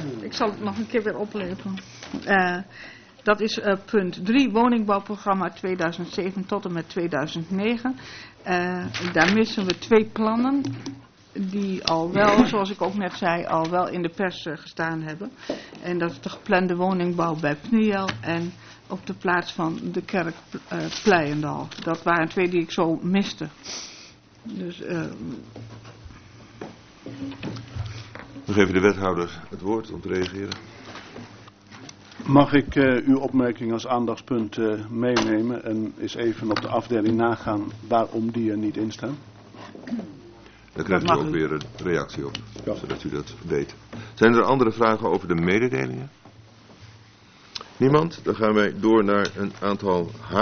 Ik zal het nog een keer weer opleven. Dat is punt 3, woningbouwprogramma 2007 tot en met 2009. Daar missen we 2 plannen die al wel, zoals ik ook net zei, al wel in de pers gestaan hebben. En dat is de geplande woningbouw bij Pniel en op de plaats van de kerk Pleiendal. Dat waren 2 die ik zo miste. Dus... We geven de wethouder het woord om te reageren. Mag ik uw opmerking als aandachtspunt meenemen en eens even op de afdeling nagaan waarom die er niet in staan? Dan krijgt u ook weer een reactie op, zodat u dat weet. Zijn er andere vragen over de mededelingen? Niemand? Dan gaan wij door naar een aantal